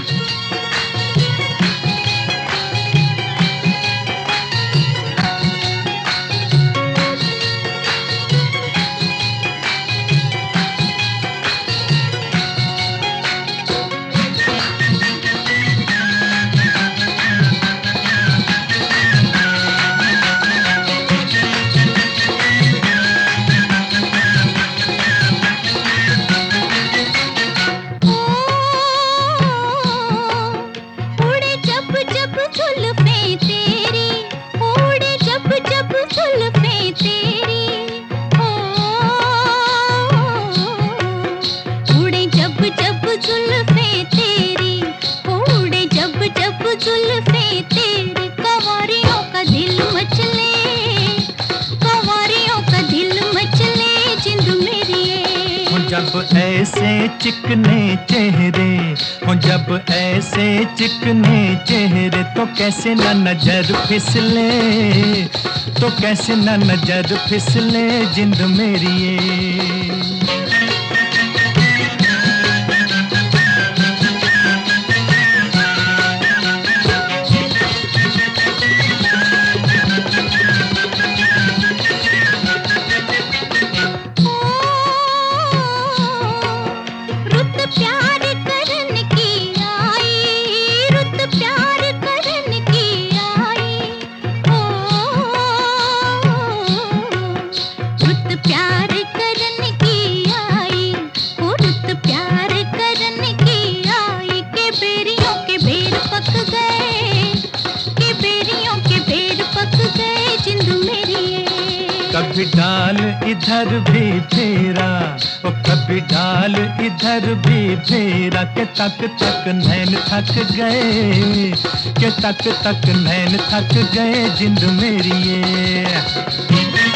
जब ऐसे चिकने चेहरे हो, जब ऐसे चिकने चेहरे तो कैसे न नजर फिसले, तो कैसे न नजर फिसले जिंद मेरी ये। कभी डाल इधर भी फेरा, ओ कभी डाल इधर भी फेरा, के तक तक नैन थक गए, के तक तक नैन थक गए जिंद मेरी ये।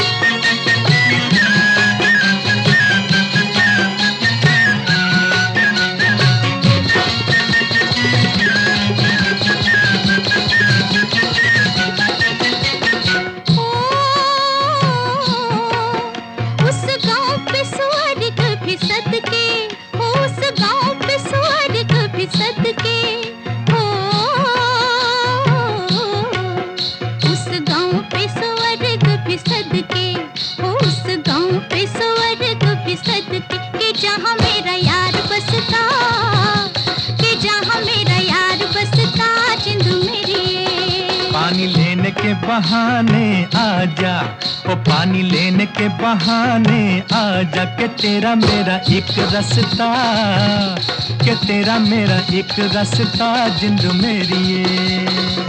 पानी लेने के बहाने आजा, ओ पानी लेने के बहाने आजा, के तेरा मेरा एक रास्ता, के तेरा मेरा एक रास्ता जिंद मेरी ये।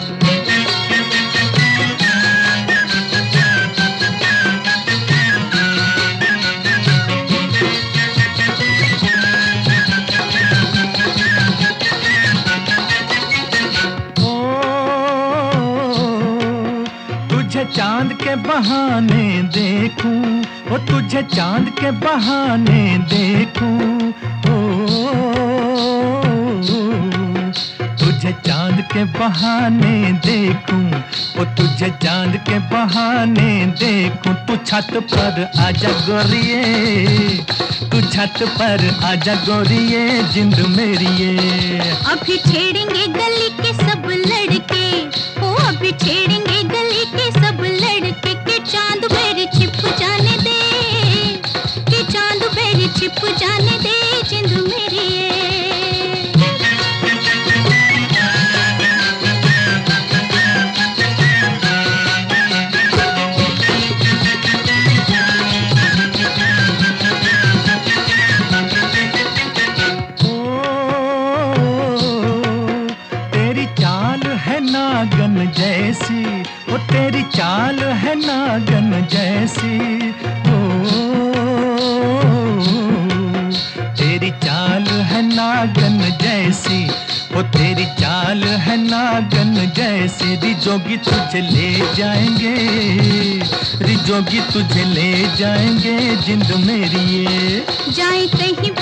चांद के बहाने देखूं, ओ तुझे चांद के बहाने देखूं, ओ तुझे चांद के बहाने देखूं, ओ तुझे चांद के बहाने देखूं। तू छत पर आजा गोरिये, तू छत पर आजा गोरिये जिंद मेरी ये। अभी छेड़ेंगे गली के सब लड़के, ओ अभी छेड़ेंगे गली के सब लड़के, के चांद मेरे छिप जाने दे, के चांद मेरे छिप जाने दे जिंद मेरी ये। नागन जैसी, ओ तेरी चाल है नागन जैसी, ओ तेरी चाल है नागन जैसी, ओ तेरी चाल है नागन जैसी। रिजोगी तुझे ले जाएंगे, रिजोगी तुझे ले जाएंगे जिंद मेरी ये। जाए कहीं